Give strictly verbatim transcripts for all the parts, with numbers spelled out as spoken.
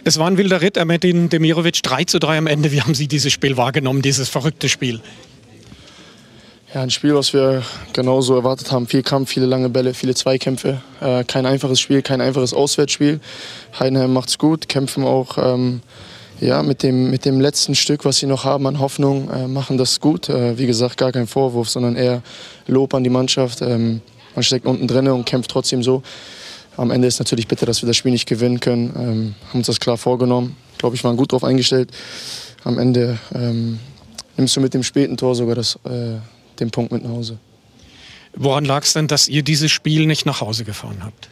Es war ein wilder Ritt, Ermetin Demirovic, drei zu drei am Ende. Wie haben Sie dieses Spiel wahrgenommen, dieses verrückte Spiel? Ja, ein Spiel, was wir genauso erwartet haben. Viel Kampf, viele lange Bälle, viele Zweikämpfe. Äh, kein einfaches Spiel, kein einfaches Auswärtsspiel. Heidenheim macht's gut, kämpfen auch ähm, ja, mit, dem, mit dem letzten Stück, was sie noch haben an Hoffnung, äh, machen das gut. Äh, wie gesagt, gar kein Vorwurf, sondern eher Lob an die Mannschaft. Ähm, man steckt unten drin und kämpft trotzdem so. Am Ende ist natürlich bitter, dass wir das Spiel nicht gewinnen können. Ähm, haben uns das klar vorgenommen. Ich glaube, ich war gut darauf eingestellt. Am Ende ähm, nimmst du mit dem späten Tor sogar das, äh, den Punkt mit nach Hause. Woran lag es denn, dass ihr dieses Spiel nicht nach Hause gefahren habt?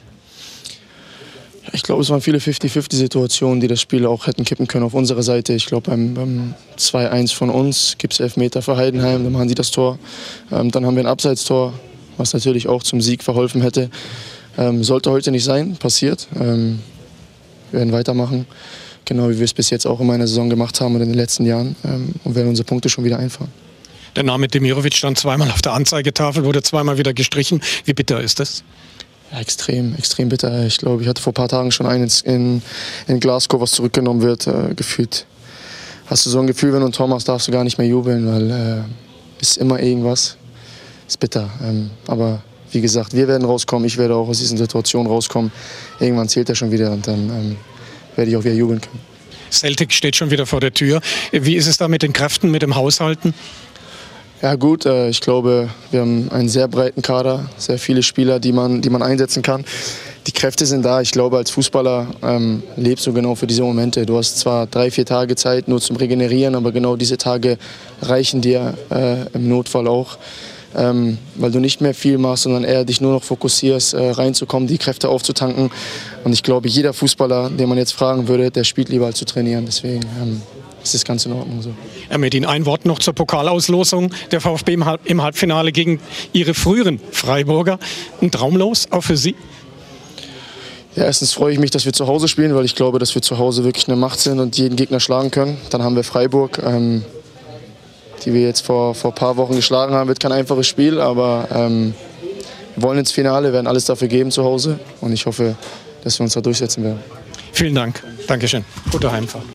Ich glaube, es waren viele fünfzig fünfzig Situationen, die das Spiel auch hätten kippen können auf unserer Seite. Ich glaube, beim, beim zwei eins von uns gibt es Elfmeter für Heidenheim, dann machen sie das Tor. Ähm, dann haben wir ein Abseitstor, was natürlich auch zum Sieg verholfen hätte. Ähm, sollte heute nicht sein, passiert. Ähm, wir werden weitermachen, genau wie wir es bis jetzt auch in meiner Saison gemacht haben und in den letzten Jahren. Ähm, und werden unsere Punkte schon wieder einfahren. Der Name Demirovic stand zweimal auf der Anzeigetafel, wurde zweimal wieder gestrichen. Wie bitter ist das? Ja, extrem, extrem bitter. Ich glaube, ich hatte vor ein paar Tagen schon einen in, in Glasgow, was zurückgenommen wird, äh, gefühlt. Hast du so ein Gefühl, wenn du ein Tor machst, darfst du gar nicht mehr jubeln, weil äh, ist immer irgendwas. Ist bitter. Ähm, aber wie gesagt, wir werden rauskommen, ich werde auch aus dieser Situation rauskommen. Irgendwann zählt er schon wieder und dann ähm, werde ich auch wieder jubeln können. Celtic steht schon wieder vor der Tür. Wie ist es da mit den Kräften, mit dem Haushalten? Ja gut, äh, ich glaube, wir haben einen sehr breiten Kader, sehr viele Spieler, die man, die man einsetzen kann. Die Kräfte sind da. Ich glaube, als Fußballer ähm, lebst du genau für diese Momente. Du hast zwar drei, vier Tage Zeit nur zum Regenerieren, aber genau diese Tage reichen dir äh, im Notfall auch. Ähm, weil du nicht mehr viel machst, sondern eher dich nur noch fokussierst, äh, reinzukommen, die Kräfte aufzutanken. Und ich glaube, jeder Fußballer, den man jetzt fragen würde, der spielt lieber als zu trainieren. Deswegen ähm, ist das ganz in Ordnung so. Ermetin, ein Wort noch zur Pokalauslosung. Der VfB im, Halb im Halbfinale gegen Ihre früheren Freiburger. Ein Traumlos, auch für Sie? Ja, erstens freue ich mich, dass wir zu Hause spielen, weil ich glaube, dass wir zu Hause wirklich eine Macht sind und jeden Gegner schlagen können. Dann haben wir Freiburg, ähm, die wir jetzt vor, vor ein paar Wochen geschlagen haben. Wird kein einfaches Spiel, aber ähm, wir wollen ins Finale, werden alles dafür geben zu Hause. Und ich hoffe, dass wir uns da durchsetzen werden. Vielen Dank. Dankeschön. Gute Heimfahrt.